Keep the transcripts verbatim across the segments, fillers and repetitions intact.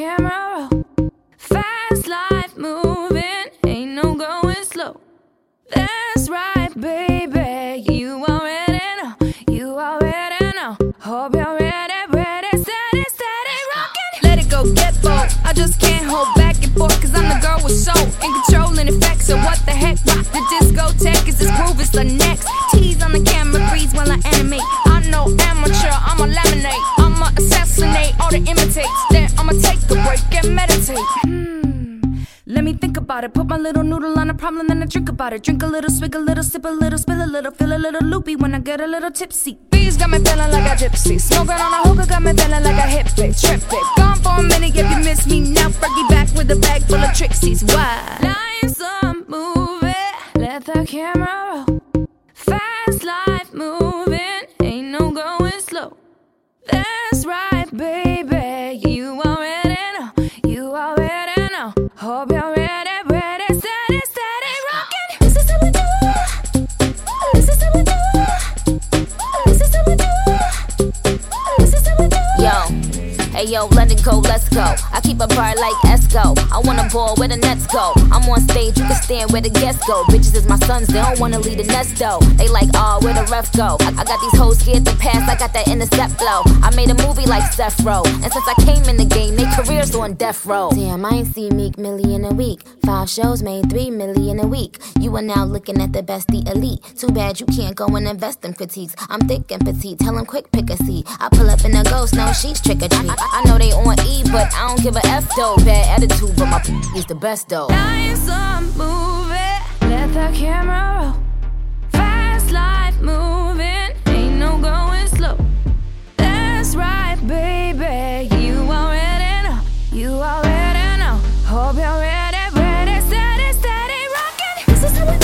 camera roll. Fast life moving, ain't no going slow. That's right, baby, you already know, you already know. Hope you're ready, ready, steady, steady, rockin'. Let it go, get bold, I just can't hold back and forth, cause I'm the girl with soul and control and effect. So what the heck, rock the discotheque, is this groove is the next. Tease on the camera, freeze while I animate. I know amateur, I'ma laminate, I'ma assassinate all the imitates. Then I'ma take a break and meditate. Hmm, let me think about it. Put my little noodle on a problem, then I drink about it. Drink a little, swig a little, sip a little, spill a little, feel a little loopy when I get a little tipsy. Bees got me feeling like a gypsy. Smoking on a hookah got me feeling like a hippie. Trip it, gone for a minute if you miss me now. Fergie back with a bag full of Trixies. Why? Life's a movie, let the camera roll. Fast life moving, ain't no going slow. That's right, baby, you already know, you already know. Hope you're ready, ready, steady, steady, rockin'. This is how we do it. This is how we do it. This is how we do it. This is how we do it. Yo. Hey yo, let it go, let's go. I keep a bar like Esco. I wanna ball where the nets go. I'm on stage, you can stand where the guests go. Bitches is my sons, they don't wanna leave the nest though. They like, oh, where the ref go? I, I got these hoes scared to pass, I got that intercept flow. I made a movie like Seth Row, and since I came in the game, they careers on death row. Damn, I ain't seen Meek million a week. Five shows made three million a week. You are now looking at the best, the elite. Too bad you can't go and invest in critiques. I'm thick and petite, tell them quick pick a seat. I pull up in a ghost, no, she's trick or treat. I know they on E, but I don't give a F though. Bad attitude, but my p is the best though. Life's a movie, let the camera roll. Fast life moving, ain't no going slow. That's right, baby, you already know, you already know. Hope you're ready, ready, steady, steady, rockin'. This is how we do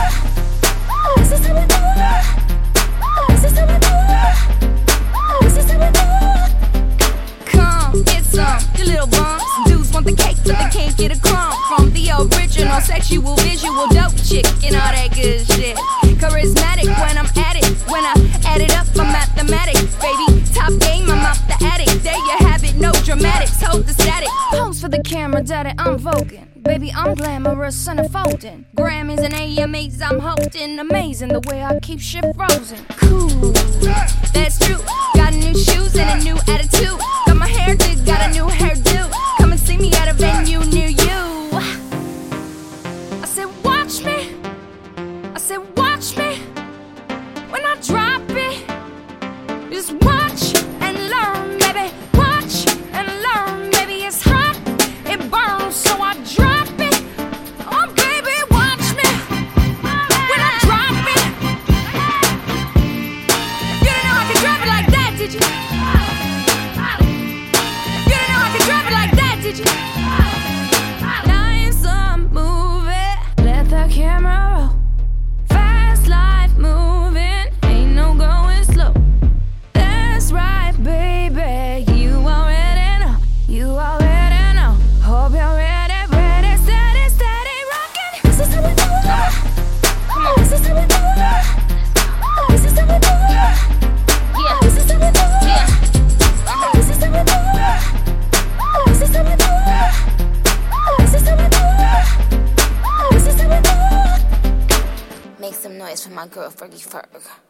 it. This is how we do it. This is how we do it. This is how we do it. Come, get some, you little bums. Dudes want the cake, but they can't get a crumb from the original sexual, visual, dope chick and all that good shit. Charismatic when I'm at it. When I add it up, I'm mathematic, baby. Top game, I'm out the attic. There you have it, no dramatics, hold the static. Pose for the camera, daddy, I'm voguing. Baby, I'm glamorous and unfolding. Grammys and A M As, I'm holding. Amazing the way I keep shit frozen. Cool, that's true. Got new shoes and a new attitude. Got my hair did, got a new hairdo. Come and see me at a venue near you. I said, watch me. I said, watch me. When I drop it, just watch and learn, baby. Watch and learn, baby. It's hot, it burns, so I drop it. Oh, baby, watch me. When I drop it. You didn't know I could drop it like that, did you? You didn't know I could drop it like that, did you? Life's a movie, let the camera roll. Fast life moving, ain't no going slow. That's right, baby, you already know, you already know. Hope you're ready, ready, steady, steady, rockin'. This is how we do it. Come on. This is how we do it. This is how we do it. Yeah. This is how we do it. Yeah. Uh-huh. This is how we do it. This is how we do it. This is how we do it. This is how we do it. Make some noise for my girl, Fergie Ferg.